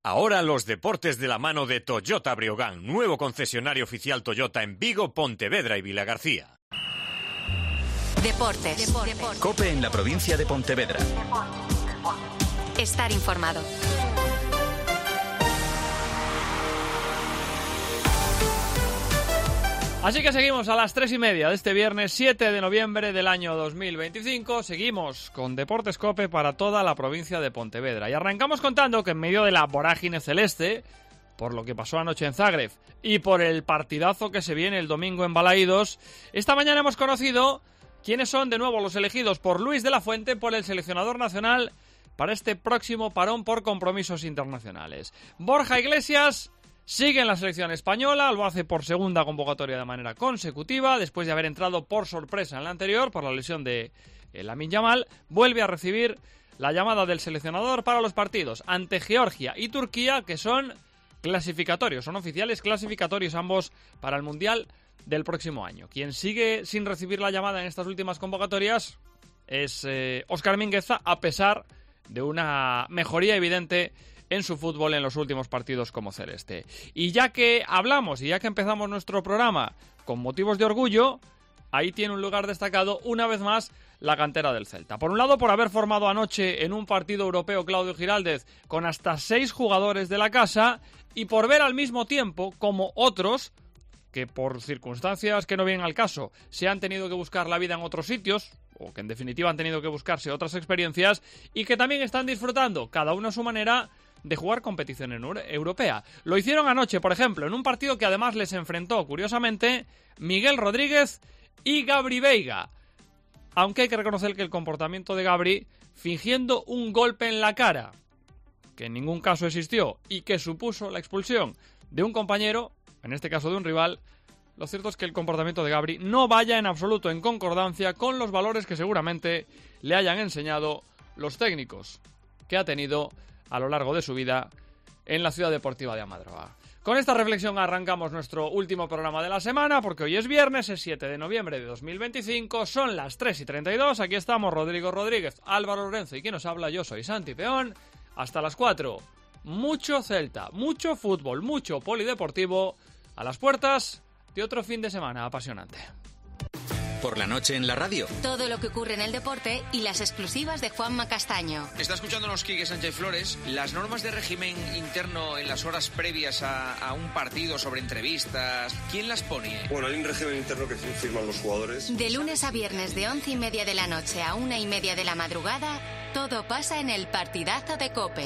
Ahora los deportes de la mano de Toyota Breogán, nuevo concesionario oficial Toyota en Vigo, Pontevedra y Vilagarcía. Deportes. COPE en la provincia de Pontevedra. Estar informado. Así que seguimos a las 3:30 de este viernes 7 de noviembre del año 2025. Seguimos con Deportes COPE para toda la provincia de Pontevedra. Y arrancamos contando que en medio de la vorágine celeste, por lo que pasó anoche en Zagreb y por el partidazo que se viene el domingo en Balaídos, esta mañana hemos conocido quiénes son de nuevo los elegidos por Luis de la Fuente por el seleccionador nacional para este próximo parón por compromisos internacionales. Borja Iglesias sigue en la selección española, lo hace por segunda convocatoria de manera consecutiva, después de haber entrado por sorpresa en la anterior, por la lesión de Lamine Yamal, vuelve a recibir la llamada del seleccionador para los partidos ante Georgia y Turquía, que son clasificatorios, son oficiales clasificatorios ambos para el Mundial del próximo año. Quien sigue sin recibir la llamada en estas últimas convocatorias es Óscar Mingueza, a pesar de una mejoría evidente en su fútbol en los últimos partidos como celeste. Y ya que hablamos y ya que empezamos nuestro programa con motivos de orgullo, ahí tiene un lugar destacado una vez más la cantera del Celta. Por un lado, por haber formado anoche en un partido europeo Claudio Giraldez con hasta 6 jugadores de la casa, y por ver al mismo tiempo como otros, que por circunstancias que no vienen al caso, se han tenido que buscar la vida en otros sitios, o que en definitiva han tenido que buscarse otras experiencias, y que también están disfrutando, cada uno a su manera, de jugar competición europea. Lo hicieron anoche, por ejemplo, en un partido que además les enfrentó, curiosamente, Miguel Rodríguez y Gabri Veiga. Aunque hay que reconocer que el comportamiento de Gabri, fingiendo un golpe en la cara, que en ningún caso existió y que supuso la expulsión de un compañero, en este caso de un rival, lo cierto es que el comportamiento de Gabri no vaya en absoluto en concordancia con los valores que seguramente le hayan enseñado los técnicos que ha tenido a lo largo de su vida en la Ciudad Deportiva de Amadroa. Con esta reflexión arrancamos nuestro último programa de la semana, porque hoy es viernes, es 7 de noviembre de 2025, son las 3:32, aquí estamos Rodrigo Rodríguez, Álvaro Lorenzo y quien nos habla, yo soy Santi Peón, hasta las 4. Mucho Celta, mucho fútbol, mucho polideportivo, a las puertas de otro fin de semana apasionante. Por la noche en la radio. Todo lo que ocurre en el deporte y las exclusivas de Juanma Castaño. Está escuchándonos Quique Sánchez Flores. Las normas de régimen interno en las horas previas a un partido sobre entrevistas, ¿quién las pone? Bueno, hay un régimen interno que firman los jugadores. De lunes a viernes de 11:30 de la noche a 1:30 de la madrugada, todo pasa en el partidazo de COPE.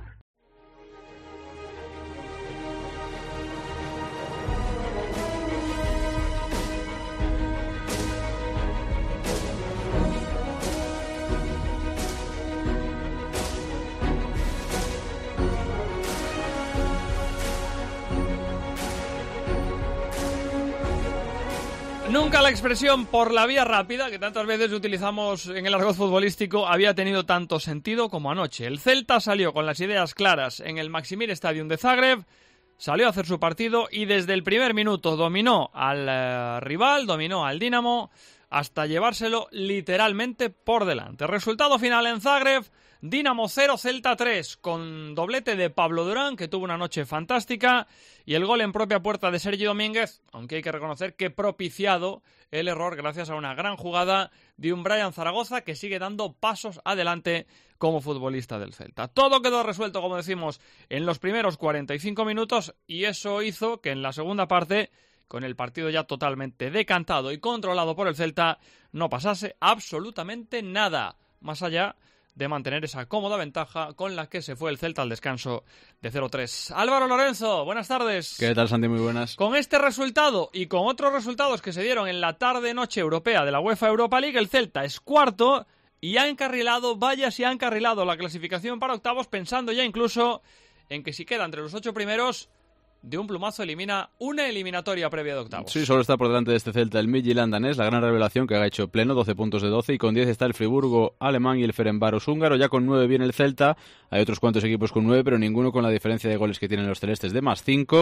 Nunca la expresión por la vía rápida, que tantas veces utilizamos en el argot futbolístico, había tenido tanto sentido como anoche. El Celta salió con las ideas claras en el Maximir Stadium de Zagreb, salió a hacer su partido y desde el primer minuto dominó al rival, dominó al Dinamo, hasta llevárselo literalmente por delante. Resultado final en Zagreb: Dinamo 0, Celta 3, con doblete de Pablo Durán, que tuvo una noche fantástica, y el gol en propia puerta de Sergi Domínguez, aunque hay que reconocer que propiciado el error gracias a una gran jugada de un Brian Zaragoza que sigue dando pasos adelante como futbolista del Celta. Todo quedó resuelto, como decimos, en los primeros 45 minutos, y eso hizo que en la segunda parte, con el partido ya totalmente decantado y controlado por el Celta, no pasase absolutamente nada, más allá de mantener esa cómoda ventaja con la que se fue el Celta al descanso de 0-3. Álvaro Lorenzo, buenas tardes. ¿Qué tal, Santi? Muy buenas. Con este resultado y con otros resultados que se dieron en la tarde-noche europea de la UEFA Europa League, el Celta es cuarto y ha encarrilado, vaya si ha encarrilado la clasificación para octavos, pensando ya incluso en que si queda entre los 8 primeros, de un plumazo elimina una eliminatoria previa de octavos. Sí, solo está por delante de este Celta el Midtjylland danés, la gran revelación que ha hecho pleno, 12 puntos de 12, y con 10 está el Friburgo alemán y el Ferencváros húngaro. Ya con 9 viene el Celta, hay otros cuantos equipos con 9, pero ninguno con la diferencia de goles que tienen los celestes de más 5.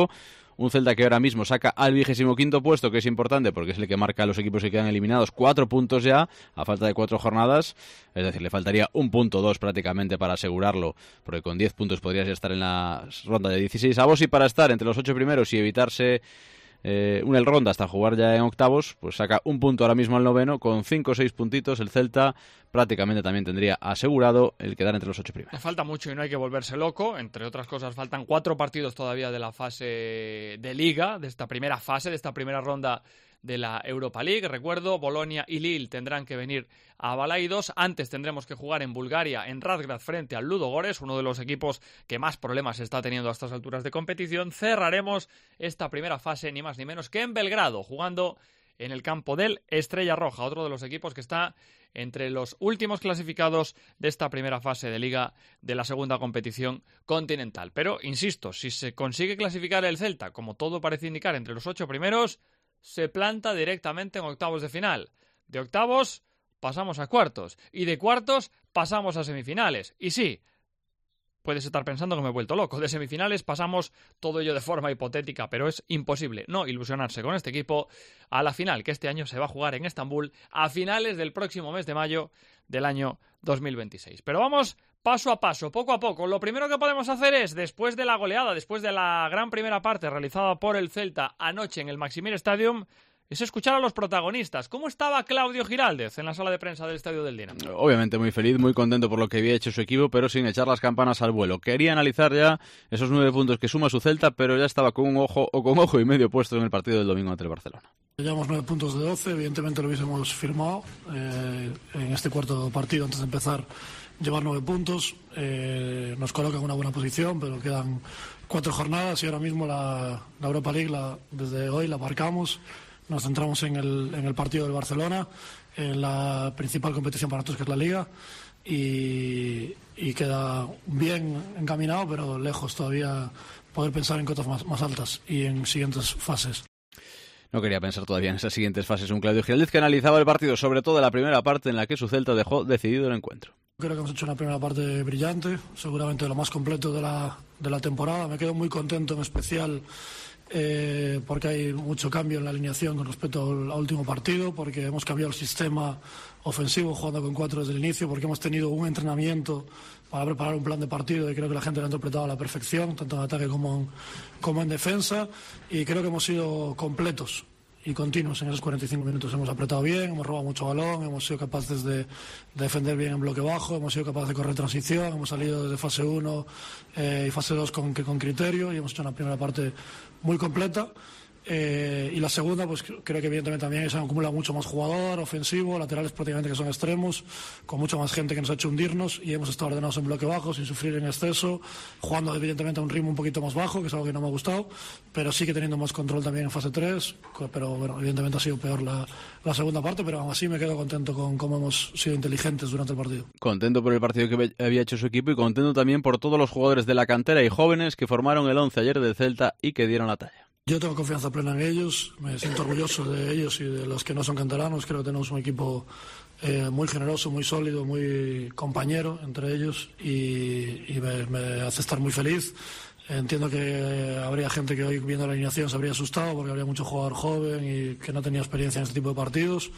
Un Celta que ahora mismo saca al 25º puesto, que es importante porque es el que marca a los equipos que quedan eliminados, 4 puntos ya, a falta de 4 jornadas. Es decir, le faltaría 1 punto 2 prácticamente para asegurarlo, porque con 10 puntos podrías ya estar en la ronda de 16avos, y para estar entre los 8 primeros y evitarse una ronda hasta jugar ya en octavos, pues saca 1 punto ahora mismo al noveno. Con 5 o 6 puntitos el Celta prácticamente también tendría asegurado el quedar entre los 8 primeros. Le falta mucho y no hay que volverse loco. Entre otras cosas, faltan 4 partidos todavía de la fase de Liga, de esta primera fase, de esta primera ronda de la Europa League. Recuerdo, Bolonia y Lille tendrán que venir a Balaidos. Antes tendremos que jugar en Bulgaria, en Razgrad, frente al Ludogorets, uno de los equipos que más problemas está teniendo a estas alturas de competición. Cerraremos esta primera fase ni más ni menos que en Belgrado, jugando en el campo del Estrella Roja, otro de los equipos que está entre los últimos clasificados de esta primera fase de Liga de la segunda competición continental. Pero, insisto, si se consigue clasificar el Celta, como todo parece indicar, entre los 8 primeros, se planta directamente en octavos de final. De octavos pasamos a cuartos, y de cuartos pasamos a semifinales. Y sí, puedes estar pensando que me he vuelto loco. De semifinales pasamos, todo ello de forma hipotética, pero es imposible no ilusionarse con este equipo, a la final, que este año se va a jugar en Estambul a finales del próximo mes de mayo del año 2026. Pero vamos paso a paso, poco a poco. Lo primero que podemos hacer es, después de la goleada, después de la gran primera parte realizada por el Celta anoche en el Maximir Stadium, es escuchar a los protagonistas. ¿Cómo estaba Claudio Giraldez en la sala de prensa del Estadio del Dinamo? Obviamente muy feliz, muy contento por lo que había hecho su equipo, pero sin echar las campanas al vuelo. Quería analizar ya esos 9 puntos que suma su Celta, pero ya estaba con un ojo o con ojo y medio puesto en el partido del domingo ante el Barcelona. Llevamos 9 puntos de 12, evidentemente lo hubiésemos firmado en este cuarto partido antes de empezar. Llevar 9 puntos nos coloca en una buena posición, pero quedan 4 jornadas y ahora mismo la Europa League desde hoy la marcamos. Nos centramos en el partido del Barcelona, en la principal competición para nosotros, que es la Liga, y queda bien encaminado, pero lejos todavía poder pensar en cotas más altas y en siguientes fases. No quería pensar todavía en esas siguientes fases. Un Claudio Giraldez que analizaba el partido, sobre todo la primera parte en la que su Celta dejó decidido el encuentro. Creo que hemos hecho una primera parte brillante, seguramente lo más completo de la temporada. Me quedo muy contento, en especial porque hay mucho cambio en la alineación con respecto al último partido, porque hemos cambiado el sistema ofensivo jugando con 4 desde el inicio, porque hemos tenido un entrenamiento para preparar un plan de partido y creo que la gente lo ha interpretado a la perfección, tanto en ataque como en defensa, y creo que hemos sido completos y continuos en esos 45 minutos. Hemos apretado bien, hemos robado mucho balón, hemos sido capaces de defender bien en bloque bajo, hemos sido capaces de correr transición, hemos salido desde fase 1 y fase 2 con criterio, y hemos hecho una primera parte muy completa. Y la segunda, pues creo que evidentemente también se acumula mucho más jugador ofensivo, laterales prácticamente que son extremos, con mucha más gente que nos ha hecho hundirnos, y hemos estado ordenados en bloque bajo, sin sufrir en exceso, jugando evidentemente a un ritmo un poquito más bajo, que es algo que no me ha gustado, pero sí que teniendo más control también en fase 3, pero bueno, evidentemente ha sido peor la segunda parte, pero aún así me quedo contento con cómo hemos sido inteligentes durante el partido. Contento por el partido que había hecho su equipo y contento también por todos los jugadores de la cantera y jóvenes que formaron el 11 ayer del Celta y que dieron la talla. Yo tengo confianza plena en ellos, me siento orgulloso de ellos y de los que no son canteranos. Creo que tenemos un equipo muy generoso, muy sólido, muy compañero entre ellos, y me hace estar muy feliz. Entiendo que habría gente que hoy viendo la alineación se habría asustado porque habría mucho jugador joven y que no tenía experiencia en este tipo de partidos.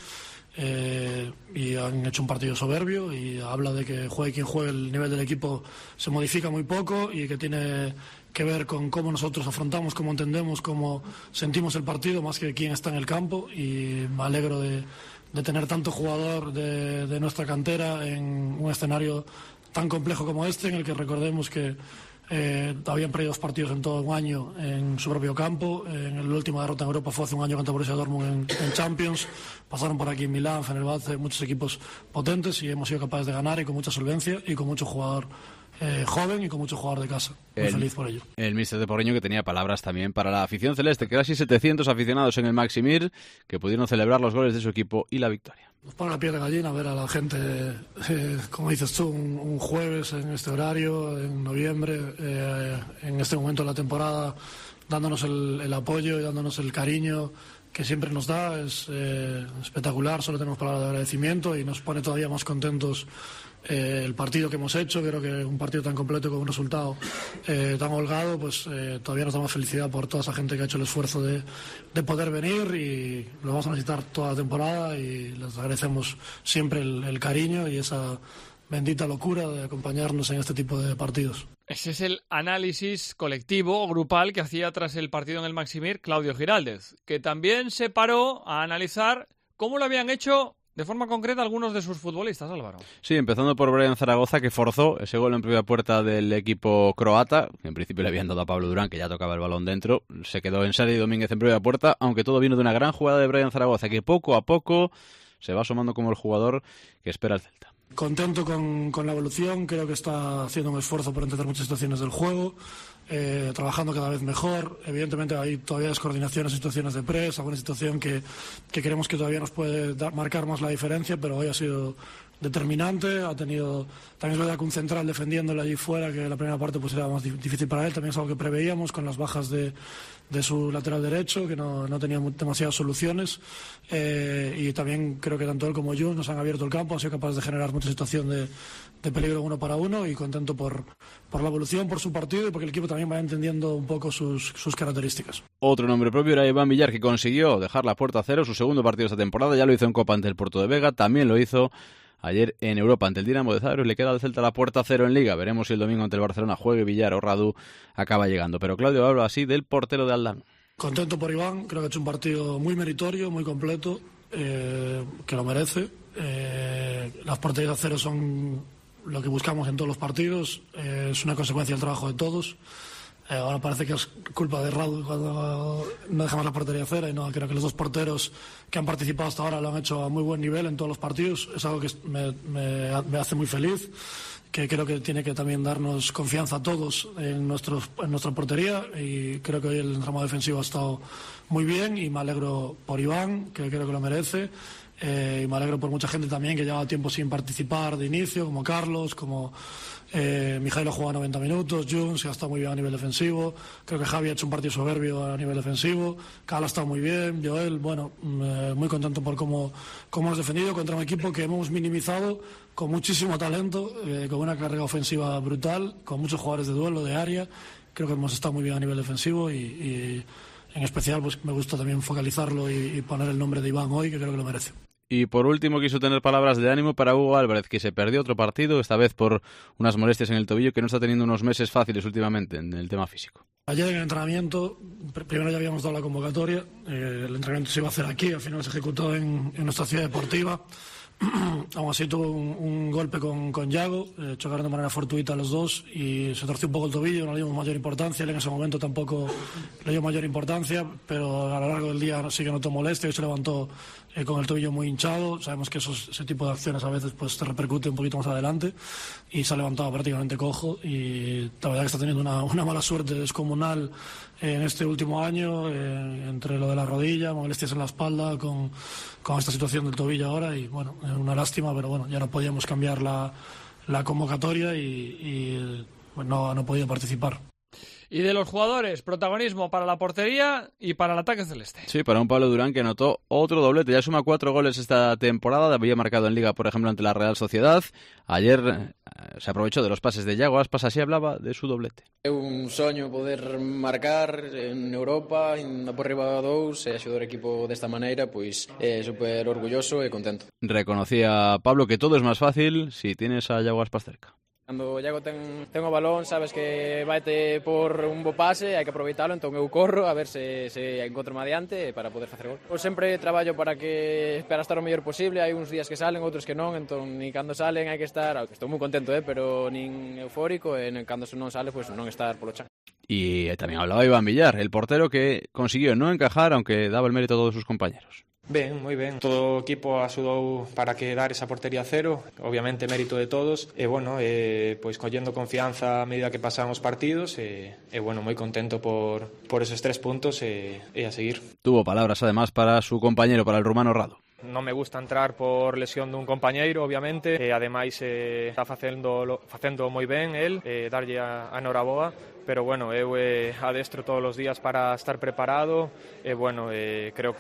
Y han hecho un partido soberbio, y habla de que juegue quien juegue, el nivel del equipo se modifica muy poco y que tiene que ver con cómo nosotros afrontamos, cómo entendemos, cómo sentimos el partido, más que quién está en el campo. Y me alegro de tener tanto jugador de nuestra cantera en un escenario tan complejo como este, en el que recordemos que habían perdido 2 partidos en todo un año en su propio campo. En la última derrota en Europa fue hace un año contra Borussia Dortmund en Champions. Pasaron por aquí en Milán, Fenerbahce, muchos equipos potentes, y hemos sido capaces de ganar, y con mucha solvencia y con mucho jugador joven y con mucho jugador de casa. Muy feliz por ello. El míster de Porriño, que tenía palabras también para la afición celeste, que casi 700 aficionados en el Maximir que pudieron celebrar los goles de su equipo y la victoria. Nos pone la piel de gallina ver a la gente, como dices tú, un jueves en este horario, en noviembre, en este momento de la temporada, dándonos el apoyo y dándonos el cariño que siempre nos da. Es espectacular, solo tenemos palabras de agradecimiento, y nos pone todavía más contentos el partido que hemos hecho. Creo que un partido tan completo con un resultado tan holgado, pues todavía nos da más felicidad por toda esa gente que ha hecho el esfuerzo de poder venir, y lo vamos a necesitar toda la temporada, y les agradecemos siempre el cariño y esa bendita locura de acompañarnos en este tipo de partidos. Ese es el análisis colectivo o grupal que hacía tras el partido en el Maximir Claudio Giraldez, que también se paró a analizar cómo lo habían hecho de forma concreta algunos de sus futbolistas, Álvaro. Sí, empezando por Brian Zaragoza, que forzó ese gol en primera puerta del equipo croata, que en principio le habían dado a Pablo Durán, que ya tocaba el balón dentro. Se quedó en Sergi Domínguez en primera puerta, aunque todo vino de una gran jugada de Brian Zaragoza, que poco a poco se va asomando como el jugador que espera el Celta. Contento con la evolución, creo que está haciendo un esfuerzo por entender muchas situaciones del juego, trabajando cada vez mejor. Evidentemente hay todavía descoordinaciones, situaciones de press, alguna situación que creemos que todavía nos puede marcar más la diferencia, pero hoy ha sido determinante. Ha tenido, también es verdad que un central defendiéndole allí fuera, que la primera parte pues era más difícil para él, también es algo que preveíamos con las bajas de su lateral derecho, que no tenía demasiadas soluciones, y también creo que tanto él como yo nos han abierto el campo, han sido capaces de generar mucha situación de peligro uno para uno, y contento por la evolución, por su partido, y porque el equipo también va entendiendo un poco sus características. Otro nombre propio era Iván Villar, que consiguió dejar la puerta a cero, su segundo partido esta temporada. Ya lo hizo en Copa ante el Porto de Vega, también lo hizo ayer en Europa ante el Dinamo de Zagreb. Le queda al Celta la puerta a cero en Liga. Veremos si el domingo ante el Barcelona juegue Villar o Radu acaba llegando. Pero Claudio habla así del portero de Aldán. Contento por Iván, creo que ha hecho un partido muy meritorio, muy completo, que lo merece. Las porterías a cero son lo que buscamos en todos los partidos, es una consecuencia del trabajo de todos. Ahora parece que es culpa de Radu cuando no dejamos la portería a cero, y no, creo que los dos porteros que han participado hasta ahora lo han hecho a muy buen nivel en todos los partidos. Es algo que me hace muy feliz, que creo que tiene que también darnos confianza a todos en nuestra portería, y creo que hoy el entramado defensivo ha estado muy bien, y me alegro por Iván, que creo que lo merece. Y me alegro por mucha gente también que lleva tiempo sin participar de inicio, como Carlos, como Mijailo ha jugado 90 minutos, Junts, que ha estado muy bien a nivel defensivo. Creo que Javi ha hecho un partido soberbio a nivel defensivo. Cal ha estado muy bien, Joel, bueno, muy contento por cómo has defendido contra un equipo que hemos minimizado con muchísimo talento, con una carga ofensiva brutal, con muchos jugadores de duelo, de área. Creo que hemos estado muy bien a nivel defensivo, y en especial pues me gusta también focalizarlo y poner el nombre de Iván hoy, que creo que lo merece. Y por último quiso tener palabras de ánimo para Hugo Álvarez, que se perdió otro partido, esta vez por unas molestias en el tobillo, que no está teniendo unos meses fáciles últimamente en el tema físico. Ayer en el entrenamiento, primero ya habíamos dado la convocatoria, el entrenamiento se iba a hacer aquí, al final se ejecutó en nuestra ciudad deportiva. Aún así tuvo un golpe con Yago, chocaron de manera fortuita los dos y se torció un poco el tobillo, no le dimos mayor importancia, él en ese momento tampoco le dio mayor importancia, pero a lo largo del día sí que notó molestia y se levantó con el tobillo muy hinchado. Sabemos que ese tipo de acciones a veces pues te repercute un poquito más adelante, y se ha levantado prácticamente cojo, y la verdad que está teniendo una mala suerte descomunal en este último año, entre lo de la rodilla, molestias en la espalda, con esta situación del tobillo ahora, y bueno, una lástima, pero bueno, ya no podíamos cambiar la convocatoria y no ha podido participar. Y de los jugadores, protagonismo para la portería y para el ataque celeste. Sí, para un Pablo Durán que anotó otro doblete. Ya suma 4 goles esta temporada. Había marcado en Liga, por ejemplo, ante la Real Sociedad. Ayer se aprovechó de los pases de Iago Aspas, así hablaba de su doblete. É un soño poder marcar en Europa, ainda por riba 2, e axudar o equipo desta maneira, pois é super orgulloso e contento. Reconocía Pablo que todo es más fácil si tienes a Iago Aspas cerca. Cando Iago ten o balón, sabes que vaite por un bo pase, hai que aproveitalo, entón eu corro a ver se encontro adiante para poder facer gol. Eu sempre traballo para estar o mellor posible, hai uns días que salen, outros que non, entón ni cando salen hai que estar, estou moi contento, pero nin eufórico, e cando non sale, pues non estar polo chan. Y también hablaba Iván Villar, el portero que consiguió no encajar, aunque daba el mérito a todos sus compañeros. Ben, moi ben. Todo o equipo axudou para quedar esa portería a cero, obviamente mérito de todos, e bueno, pois collendo confianza a medida que pasan os partidos, e bueno, moi contento por esos 3 puntos e a seguir. Tuvo palabras además para su compañero, para el rumano Radu. Non me gusta entrar por lesión dun compañeiro, obviamente, e ademais está facendo moi ben el, darlle a noraboa, pero bueno, eu adestro todos os días para estar preparado e bueno, creo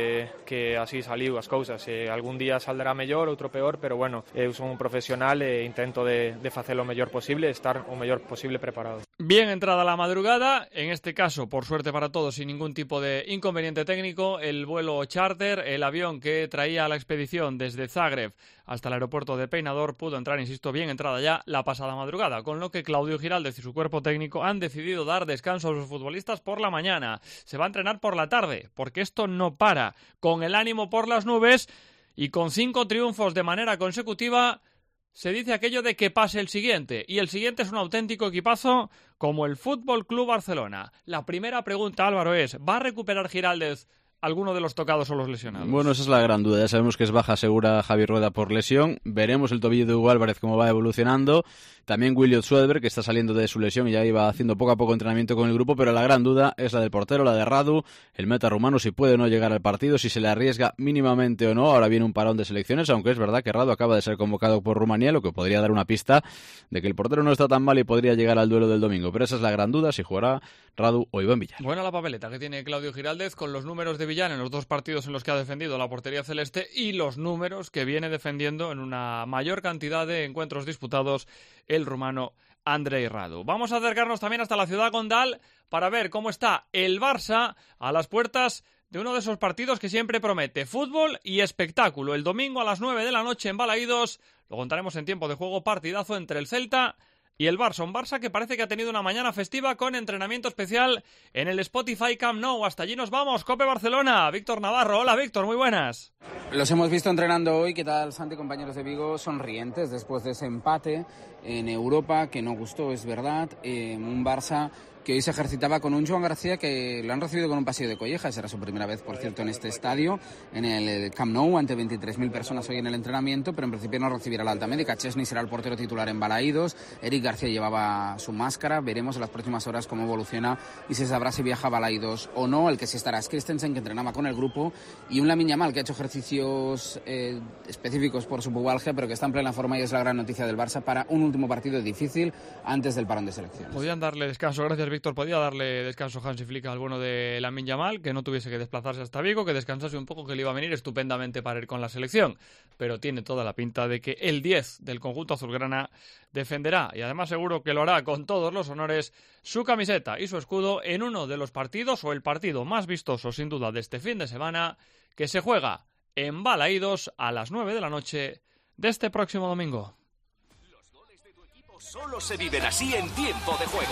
que así saliu as cousas. Algún día saldrá mellor, outro peor, pero bueno, eu son un profesional e intento de facer o mellor posible, estar o mellor posible preparado. Bien entrada la madrugada, en este caso, por suerte para todos, sin ningún tipo de inconveniente técnico, el vuelo charter, el avión que traía la expedición desde Zagreb hasta el aeropuerto de Peinador pudo entrar, insisto, bien entrada ya la pasada madrugada, con lo que Claudio Giraldez y su cuerpo técnico han decidido dar descanso a sus futbolistas por la mañana. Se va a entrenar por la tarde, porque esto no para. Con el ánimo por las nubes y con 5 triunfos de manera consecutiva, se dice aquello de que pase el siguiente, y el siguiente es un auténtico equipazo como el Fútbol Club Barcelona. La primera pregunta, Álvaro, es: ¿va a recuperar Giraldez alguno de los tocados o los lesionados? Bueno, esa es la gran duda. Ya sabemos que es baja segura Javi Rueda por lesión. Veremos el tobillo de Hugo Álvarez cómo va evolucionando. También Williot Suedberg, que está saliendo de su lesión y ya iba haciendo poco a poco entrenamiento con el grupo, pero la gran duda es la del portero, la de Radu, el meta rumano, si puede o no llegar al partido, si se le arriesga mínimamente o no. Ahora viene un parón de selecciones, aunque es verdad que Radu acaba de ser convocado por Rumanía, lo que podría dar una pista de que el portero no está tan mal y podría llegar al duelo del domingo. Pero esa es la gran duda, si jugará Radu o Iván Villar. Buena la papeleta que tiene Claudio Giraldez con los números de Villar en los 2 partidos en los que ha defendido la portería celeste y los números que viene defendiendo en una mayor cantidad de encuentros disputados el rumano Andrei Radu. Vamos a acercarnos también hasta la ciudad condal para ver cómo está el Barça a las puertas de uno de esos partidos que siempre promete fútbol y espectáculo. El domingo a las 9 de la noche en Balaídos, lo contaremos en tiempo de juego, partidazo entre el Celta y el Barça. Un Barça que parece que ha tenido una mañana festiva con entrenamiento especial en el Spotify Camp Nou. Hasta allí nos vamos. Cope Barcelona. Víctor Navarro. Hola, Víctor. Muy buenas. Los hemos visto entrenando hoy. ¿Qué tal, Santi, compañeros de Vigo? Sonrientes después de ese empate en Europa que no gustó, es verdad. Un Barça que hoy se ejercitaba con un Joan García que lo han recibido con un pasillo de collejas. Era su primera vez, por cierto, en este estadio, en el Camp Nou, ante 23.000 personas hoy en el entrenamiento, pero en principio no recibirá la alta médica. Chesney será el portero titular en Balaídos. Eric García llevaba su máscara. Veremos en las próximas horas cómo evoluciona y se sabrá si viaja a Balaídos o no. El que sí estará es Christensen, que entrenaba con el grupo, y un Lamine Yamal, que ha hecho ejercicios específicos por su pubalgia, pero que está en plena forma y es la gran noticia del Barça para un último partido difícil antes del parón de selecciones. Podían darle descanso, gracias Víctor, podía darle descanso Hansi Flick al bueno de Lamine Yamal, que no tuviese que desplazarse hasta Vigo, que descansase un poco, que le iba a venir estupendamente para ir con la selección, pero tiene toda la pinta de que el 10 del conjunto azulgrana defenderá, y además seguro que lo hará con todos los honores, su camiseta y su escudo en uno de los partidos, o el partido más vistoso sin duda de este fin de semana, que se juega en Balaídos a las 9 de la noche de este próximo domingo. Los goles de tu equipo solo se viven así en tiempo de juego.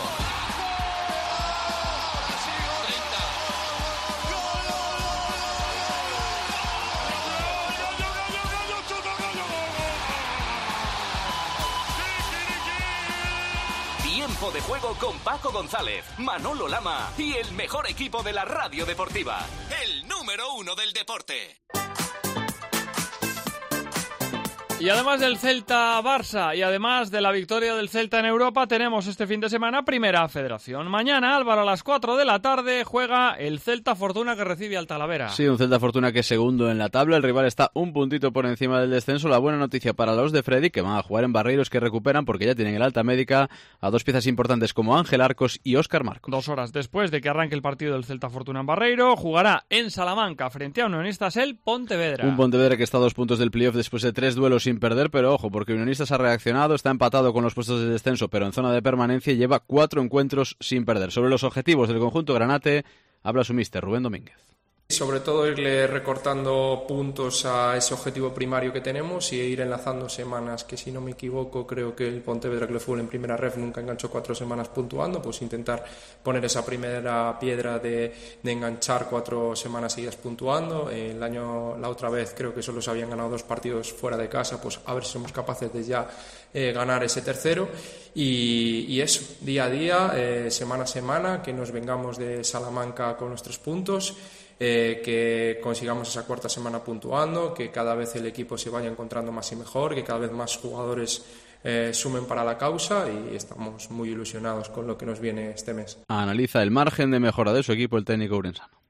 Tiempo de juego con Paco González, Manolo Lama y el mejor equipo de la radio deportiva, el número 1 del deporte. Y además del Celta-Barça y además de la victoria del Celta en Europa, tenemos este fin de semana Primera Federación. Mañana, Álvaro, a las 4 de la tarde juega el Celta Fortuna, que recibe al Talavera. Sí, un Celta Fortuna que es segundo en la tabla. El rival está un puntito por encima del descenso. La buena noticia para los de Freddy, que van a jugar en Barreiros, que recuperan porque ya tienen el alta médica a 2 piezas importantes como Ángel Arcos y Óscar Marcos. 2 horas después de que arranque el partido del Celta Fortuna en Barreiro, jugará en Salamanca frente a Unionistas el Pontevedra. Un Pontevedra que está a 2 puntos del playoff después de 3 duelos sin perder, pero ojo, porque Unionistas ha reaccionado, está empatado con los puestos de descenso, pero en zona de permanencia y lleva 4 encuentros sin perder. Sobre los objetivos del conjunto granate, habla su míster Rubén Domínguez. Sobre todo irle recortando puntos a ese objetivo primario que tenemos y ir enlazando semanas, que si no me equivoco creo que el Pontevedra Club de Fútbol en primera ref nunca enganchó 4 semanas puntuando, pues intentar poner esa primera piedra de enganchar 4 semanas seguidas puntuando. La otra vez creo que solo se habían ganado 2 partidos fuera de casa, pues a ver si somos capaces de ya ganar ese tercero y eso, día a día, semana a semana, que nos vengamos de Salamanca con los 3 puntos. Que consigamos esa 4ª semana puntuando, que cada vez el equipo se vaya encontrando más y mejor, que cada vez más jugadores sumen para la causa y estamos muy ilusionados con lo que nos viene este mes. Analiza el margen de mejora de su equipo el técnico urensano.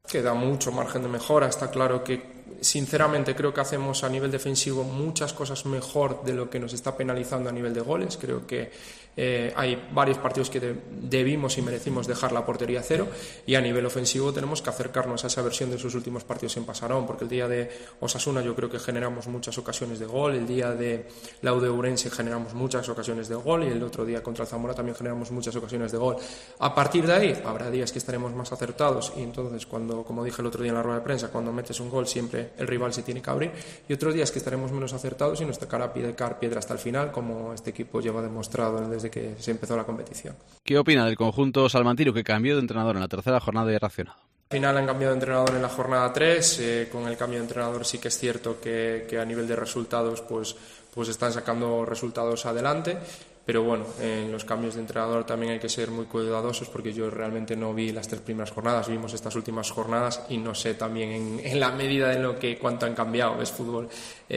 Queda mucho margen de mejora, está claro que sinceramente creo que hacemos a nivel defensivo muchas cosas mejor de lo que nos está penalizando a nivel de goles. Creo que hay varios partidos que debimos y merecimos dejar la portería a cero, y a nivel ofensivo tenemos que acercarnos a esa versión de sus últimos partidos en Pasarón, porque el día de Osasuna yo creo que generamos muchas ocasiones de gol, el día de la UD Ourense generamos muchas ocasiones de gol, y el otro día contra el Zamora también generamos muchas ocasiones de gol. A partir de ahí habrá días que estaremos más acertados, y entonces cuando, como dije el otro día en la rueda de prensa, cuando metes un gol siempre el rival se tiene que abrir, y otros días que estaremos menos acertados y nos tocará picar piedra hasta el final, como este equipo lleva demostrado desde que se empezó la competición. ¿Qué opina del conjunto salmantino que cambió de entrenador en la tercera jornada y ha reaccionado? Al final han cambiado de entrenador en la jornada 3, con el cambio de entrenador sí que es cierto que a nivel de resultados pues están sacando resultados adelante. Pero bueno, en los cambios de entrenador también hay que ser muy cuidadosos, porque yo realmente no vi las 3 primeras jornadas, vimos estas últimas jornadas y no sé también en la medida de cuánto han cambiado. Es fútbol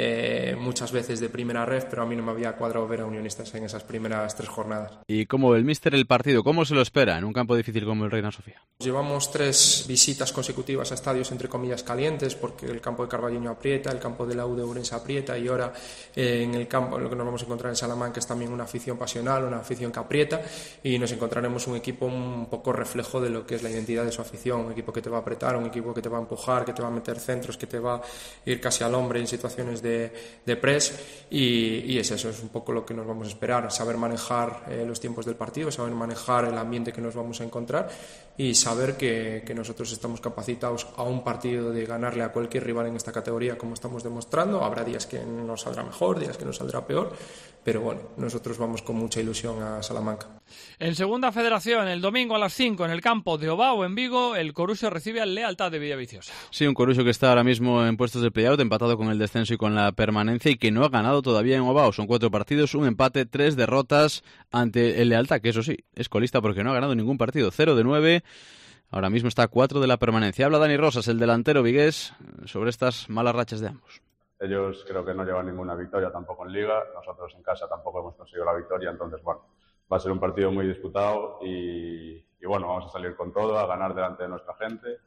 muchas veces de primera ref, pero a mí no me había cuadrado ver a Unionistas en esas primeras 3 jornadas. ¿Y cómo ve el míster el partido? ¿Cómo se lo espera en un campo difícil como el Reina Sofía? Llevamos 3 visitas consecutivas a estadios entre comillas calientes, porque el campo de Carballiño aprieta, el campo de la UD Ourense aprieta, y ahora en el campo, lo que nos vamos a encontrar en Salamanca, es también una afición pasional, una afición que aprieta, y nos encontraremos un equipo un poco reflejo de lo que es la identidad de su afición, un equipo que te va a apretar, un equipo que te va a empujar, que te va a meter centros, que te va a ir casi al hombre en situaciones de press, y es eso, es un poco lo que nos vamos a esperar, saber manejar los tiempos del partido, saber manejar el ambiente que nos vamos a encontrar, y saber que nosotros estamos capacitados a un partido de ganarle a cualquier rival en esta categoría, como estamos demostrando. Habrá días que nos saldrá mejor, días que nos saldrá peor, pero bueno, nosotros vamos con mucha ilusión a Salamanca. En Segunda Federación, el domingo a las 5 en el campo de Ovao, en Vigo, el Coruxo recibe al Lealtad de Villaviciosa. Sí, un Coruxo que está ahora mismo en puestos de play-out, empatado con el descenso y con la permanencia, y que no ha ganado todavía en Ovao. Son 4 partidos, un empate, 3 derrotas ante el Lealtad, que eso sí, es colista porque no ha ganado ningún partido. 0 de 9, ahora mismo está a 4 de la permanencia. Habla Dani Rosas, el delantero vigués, sobre estas malas rachas de ambos. Ellos creo que no llevan ninguna victoria tampoco en Liga, nosotros en casa tampoco hemos conseguido la victoria, entonces bueno, va a ser un partido muy disputado y bueno, vamos a salir con todo, a ganar delante de nuestra gente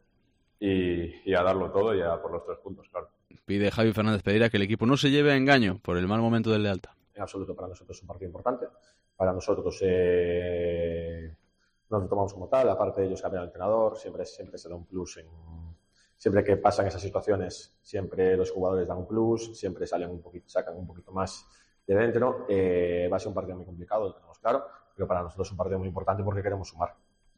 y a darlo todo y a por los 3 puntos, claro. Pide Javi Fernández Pereira que el equipo no se lleve a engaño por el mal momento del Lealtad. En absoluto, para nosotros es un partido importante, para nosotros nos lo tomamos como tal, aparte de ellos cambian el entrenador, siempre se da un plus siempre que pasan esas situaciones, siempre los jugadores dan un plus, siempre sacan un poquito más de dentro. Va a ser un partido muy complicado, lo tenemos claro, pero para nosotros es un partido muy importante porque queremos sumar.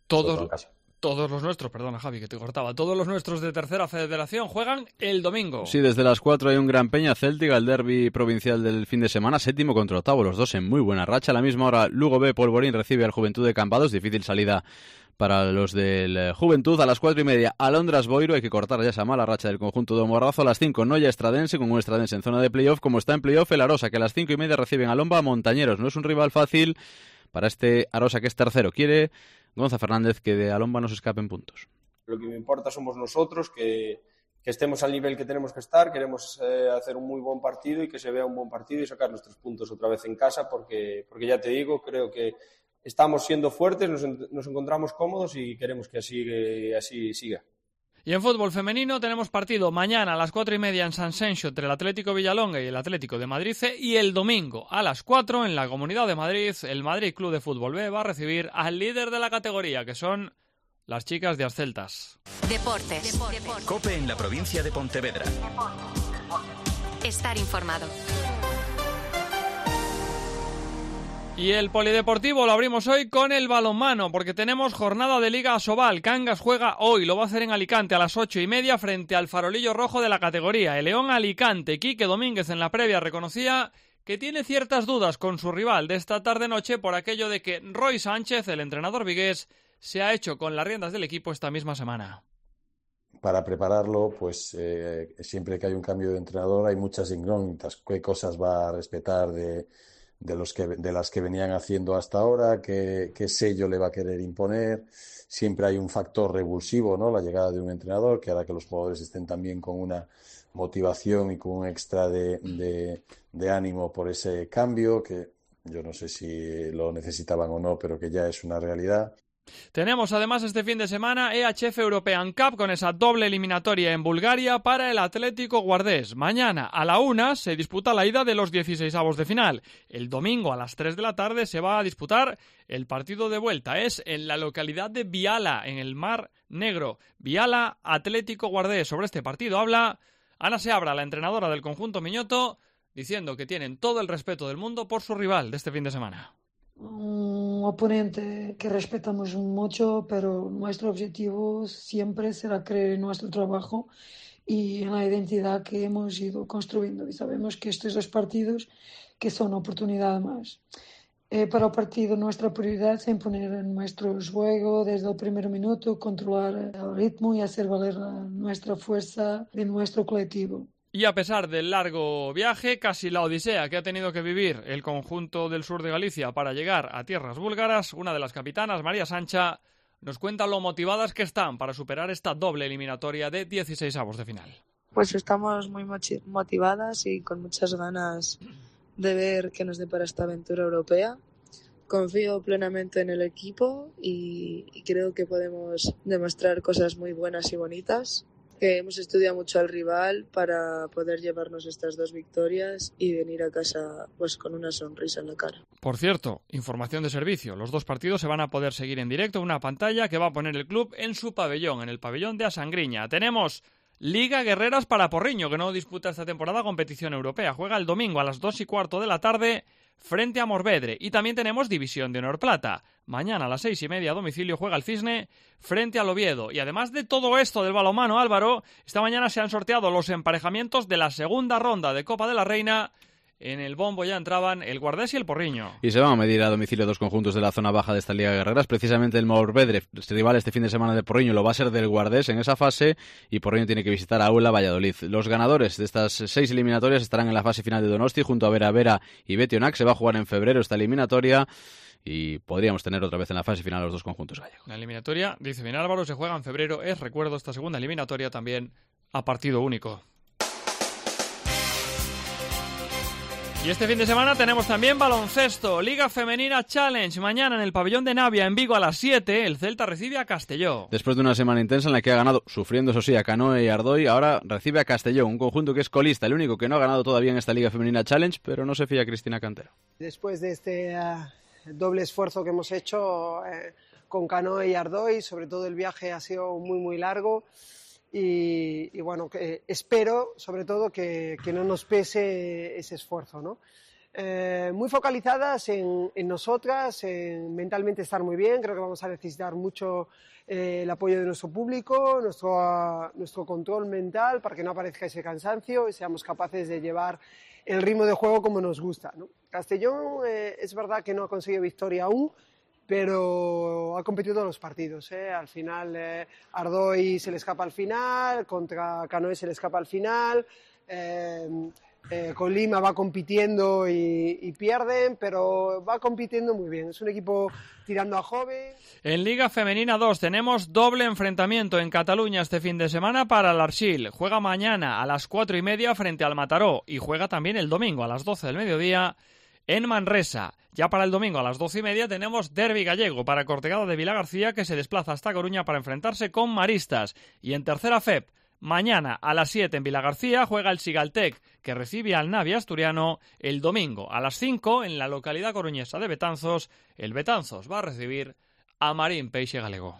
Todos los nuestros, perdona Javi que te cortaba, todos los nuestros de Tercera Federación juegan el domingo. Sí, desde las 4 hay un Gran Peña Céltica, el derbi provincial del fin de semana, 7º contra 8º, los dos en muy buena racha. A la misma hora Lugo B Polvorín recibe al Juventud de Cambados, difícil salida para los del Juventud. A las 4:30 Alondras Boiro, hay que cortar ya esa mala racha del conjunto de Morrazo. A las 5 Noya Estradense, con un Estradense en zona de playoff, como está en playoff el Arosa, que a las 5:30 reciben a Lomba Montañeros. No es un rival fácil para este Arosa, que es tercero. Quiere Gonza Fernández que de Alomba no se escapen puntos. Lo que me importa somos nosotros, que estemos al nivel que tenemos que estar. Queremos hacer un muy buen partido y que se vea un buen partido y sacar los 3 puntos otra vez en casa, porque ya te digo, creo que estamos siendo fuertes, nos encontramos cómodos y queremos que así siga. Y en fútbol femenino tenemos partido mañana a las 4:30 en San Senxo entre el Atlético Villalonga y el Atlético de Madrid C, y el domingo a las 4 en la Comunidad de Madrid el Madrid Club de Fútbol B va a recibir al líder de la categoría, que son las chicas de Asceltas. Deportes. COPE en la provincia de Pontevedra. Estar informado. Y el polideportivo lo abrimos hoy con el balonmano, porque tenemos jornada de Liga Asobal. Cangas juega hoy, lo va a hacer en Alicante a las 8:30 frente al farolillo rojo de la categoría, el León Alicante. Quique Domínguez en la previa reconocía que tiene ciertas dudas con su rival de esta tarde-noche por aquello de que Roy Sánchez, el entrenador vigués, se ha hecho con las riendas del equipo esta misma semana. Para prepararlo, pues siempre que hay un cambio de entrenador hay muchas incógnitas. ¿Qué cosas va a respetar de las que venían haciendo hasta ahora? ¿Qué sello le va a querer imponer? Siempre hay un factor revulsivo, ¿no? La llegada de un entrenador que hará que los jugadores estén también con una motivación y con un extra de ánimo por ese cambio, que yo no sé si lo necesitaban o no, pero que ya es una realidad. Tenemos además este fin de semana EHF European Cup con esa doble eliminatoria en Bulgaria para el Atlético Guardés. Mañana a la 1 se disputa la ida de los 16avos de final. El domingo a las 3 de la tarde se va a disputar el partido de vuelta. Es en la localidad de Biala, en el Mar Negro. Biala, Atlético Guardés. Sobre este partido habla Ana Seabra, la entrenadora del conjunto miñoto, diciendo que tienen todo el respeto del mundo por su rival de este fin de semana. Un oponente que respetamos mucho, pero nuestro objetivo siempre será creer en nuestro trabajo y en la identidad que hemos ido construyendo. Y sabemos que estos 2 partidos que son oportunidad más. Para el partido nuestra prioridad es imponer nuestro juego desde el primer minuto, controlar el ritmo y hacer valer nuestra fuerza de nuestro colectivo. Y a pesar del largo viaje, casi la odisea que ha tenido que vivir el conjunto del sur de Galicia para llegar a tierras búlgaras, una de las capitanas, María Sancha, nos cuenta lo motivadas que están para superar esta doble eliminatoria de 16avos de final. Pues estamos muy motivadas y con muchas ganas de ver qué nos depara esta aventura europea. Confío plenamente en el equipo y creo que podemos demostrar cosas muy buenas y bonitas. Que hemos estudiado mucho al rival para poder llevarnos estas 2 victorias y venir a casa pues con una sonrisa en la cara. Por cierto, información de servicio, los 2 partidos se van a poder seguir en directo en una pantalla que va a poner el club en su pabellón, en el pabellón de Asangriña. Tenemos Liga Guerreras para Porriño, que no disputa esta temporada competición europea. Juega el domingo a las 2:15 de la tarde frente a Morvedre. Y también tenemos División de Honor Plata. Mañana a las 6:30 a domicilio juega el Cisne frente al Oviedo. Y además de todo esto del balonmano, Álvaro, esta mañana se han sorteado los emparejamientos de la segunda ronda de Copa de la Reina. En el bombo ya entraban el Guardés y el Porriño. Y se van a medir a domicilio 2 conjuntos de la zona baja de esta Liga de Guerreras. Precisamente el Morvedre, este rival este fin de semana de Porriño, lo va a ser del Guardés en esa fase y Porriño tiene que visitar a Aula Valladolid. Los ganadores de estas 6 eliminatorias estarán en la fase final de Donosti junto a Vera y Betionac. Se va a jugar en febrero esta eliminatoria y podríamos tener otra vez en la fase final los 2 conjuntos gallegos. La eliminatoria, dice bien Álvaro, se juega en febrero. Recuerdo, esta segunda eliminatoria también a partido único. Y este fin de semana tenemos también baloncesto, Liga Femenina Challenge. Mañana en el pabellón de Navia, en Vigo, a las 7, el Celta recibe a Castelló. Después de una semana intensa en la que ha ganado, sufriendo eso sí, a Canoe y Ardoy, ahora recibe a Castelló, un conjunto que es colista, el único que no ha ganado todavía en esta Liga Femenina Challenge, pero no se fía Cristina Cantero. Después de este doble esfuerzo que hemos hecho con Canoe y Ardoy, sobre todo el viaje ha sido muy muy largo. Y bueno, espero sobre todo que no nos pese ese esfuerzo, ¿no? Muy focalizadas en nosotras, en mentalmente estar muy bien. Creo que vamos a necesitar mucho el apoyo de nuestro público, nuestro control mental para que no aparezca ese cansancio y seamos capaces de llevar el ritmo de juego como nos gusta, ¿no? Castellón es verdad que no ha conseguido victoria aún, pero ha competido todos los partidos, Al final Ardoy se le escapa al final, contra Canoe se le escapa al final, con Lima va compitiendo y pierden, pero va compitiendo muy bien. Es un equipo tirando a joven. En Liga Femenina 2 tenemos doble enfrentamiento en Cataluña este fin de semana para el Arxil. Juega mañana a las 4:30 frente al Mataró y juega también el domingo a las 12 del mediodía en Manresa. Ya para el domingo a las 12:30 tenemos derbi gallego para Cortegada de Vilagarcía, que se desplaza hasta Coruña para enfrentarse con Maristas. Y en tercera FEP, mañana a las 7 en Vilagarcía juega el Sigaltec, que recibe al Navia asturiano. El domingo a las 5 en la localidad coruñesa de Betanzos, el Betanzos va a recibir a Marín Peixe Galego.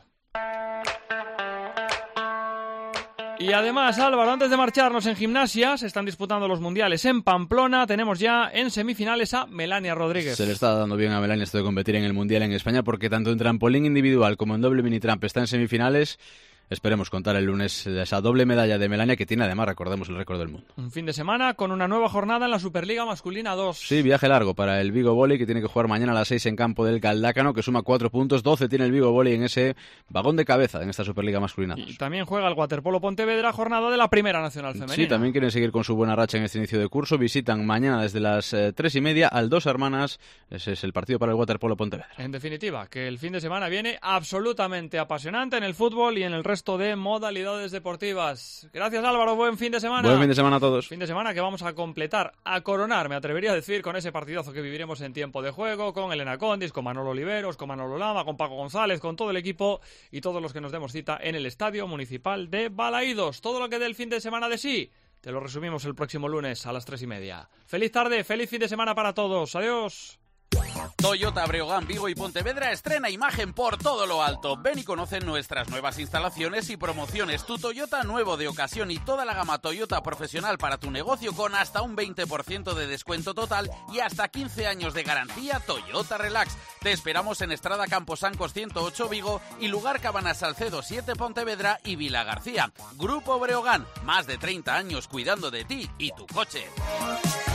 Y además, Álvaro, antes de marcharnos, en gimnasia se están disputando los mundiales en Pamplona. Tenemos ya en semifinales a Melania Rodríguez. Se le está dando bien a Melania esto de competir en el mundial en España, porque tanto en trampolín individual como en doble mini tramp está en semifinales. Esperemos contar el lunes esa doble medalla de Melania, que tiene además, recordemos, el récord del mundo. Un fin de semana con una nueva jornada en la Superliga Masculina 2. Sí, viaje largo para el Vigo Volley, que tiene que jugar mañana a las 6 en campo del Galdácano, que suma 4 puntos, 12 tiene el Vigo Volley en ese vagón de cabeza en esta Superliga Masculina 2. Y también juega el Waterpolo Pontevedra, jornada de la Primera Nacional Femenina. Sí, también quieren seguir con su buena racha en este inicio de curso. Visitan mañana desde las 3:30 al Dos Hermanas. Ese es el partido para el Waterpolo Pontevedra. En definitiva, que el fin de semana viene absolutamente apasionante en el fútbol y en el resto resto de modalidades deportivas. Gracias, Álvaro, buen fin de semana. Buen fin de semana a todos. Fin de semana que vamos a completar, a coronar, me atrevería a decir, con ese partidazo que viviremos en tiempo de juego, con Elena Condis, con Manolo Oliveros, con Manolo Lama, con Paco González, con todo el equipo y todos los que nos demos cita en el Estadio Municipal de Balaídos. Todo lo que dé el fin de semana de sí, te lo resumimos el próximo lunes a las 3:30. Feliz tarde, feliz fin de semana para todos. Adiós. Toyota Breogán, Vigo y Pontevedra estrena imagen por todo lo alto. Ven y conoce nuestras nuevas instalaciones y promociones. Tu Toyota nuevo de ocasión y toda la gama Toyota profesional para tu negocio con hasta un 20% de descuento total y hasta 15 años de garantía Toyota Relax. Te esperamos en Estrada Camposancos 108 Vigo y Lugar Cabanas Salcedo 7 Pontevedra y Vila García. Grupo Breogán, más de 30 años cuidando de ti y tu coche.